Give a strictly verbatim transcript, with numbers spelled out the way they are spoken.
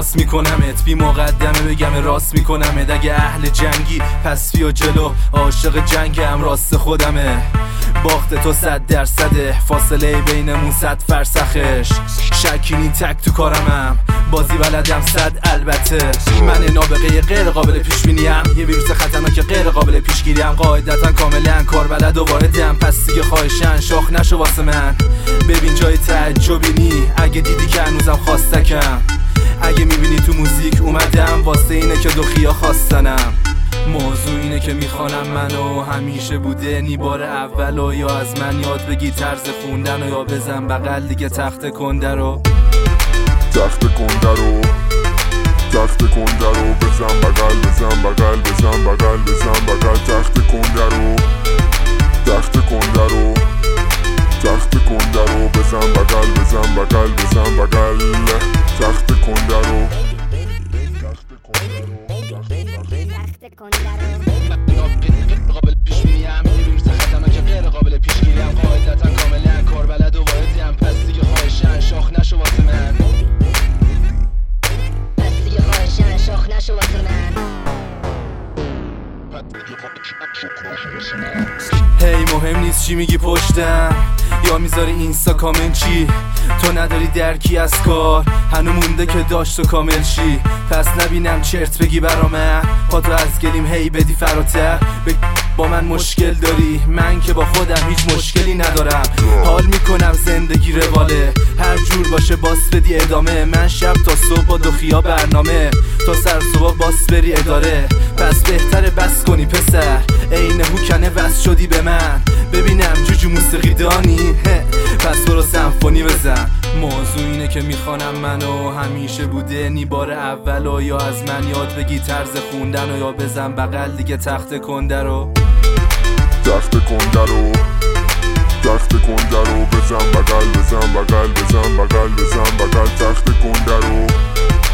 پاس میکنمت، بی مقدمه بگم راست میکنمت. اگه اهل جنگی پس بیا جلو، عاشق جنگم راست خودمه. باخت تو صد درصده، فاصله بینمون صد فرسخش. شکینی تک تو کارمم، بازی بلدم صد البته. من نابغه غیر قابل پیش بینیم، یه ویروس خطرناک غیر قابل پیشگیریم. قاعدتا کاملا کار بلد و واحدم، پس دیگه خواهشن شاخ نشو واسه من. ببین جای تعجبی نی، اگه دیدی که هنوزم خواستکم. اگه میبینی تو موزیک اومدم، واسه اینه که دخیا خواستنم. موضوع اینه که میخوانم منو، همیشه بوده نی بار اول. و یا از من یاد بگی طرز خوندن، و یا بزن بغل دیگه تخت کنده رو. تخت کنده رو تخت کنده رو بزن بغل، بزن بغل، بزن بغل، بزن بغل. تخت کنده رو تخت کنده رو تخت کنده رو بزن بغل، بزن بغل، بزن بغل. تخت کنده رو قابل پیش بینیم، یه ویروس خطرناک غیر قابل پیشگیریم. قاعدتا کاملا کار بلد و واحدم، پس دیگه خواهشن شاخ نشو واسه من. پس دیگه خواهشن شاخ نشو واسه من. هی مهم نیست چی میگی پشتم، یا میذاری اینستا کامنت چی. تو نداری درکی از کار، هنو مونده که داشت و کامل شی. پس نبینم چرت بگی برا من، پاتو از گلیم هی بدی فراتر. با من مشکل داری، من که با خودم هیچ مشکلی ندارم. حال میکنم زندگی رواله، هر جور باشه باس بدی ادامه. من شب تا صبح با دخیا برنامه، تا سر صبح باس بری اداره. پس بهتره بس کنی پسر، عین هوکنه وصل شدی به من. ببینم جوجو موسیقی دانی، پس برو سمفونی بزن. موضوع اینه که میخوانم منو، همیشه بوده نی بار اول. و یا از من یاد بگی طرز خوندن، و یا بزن بغل دیگه تخت کنده رو. تخت کنده رو تخت کنده رو بزن بغل، بزن بغل، بزن بغل، بزن بغل. تخت کنده رو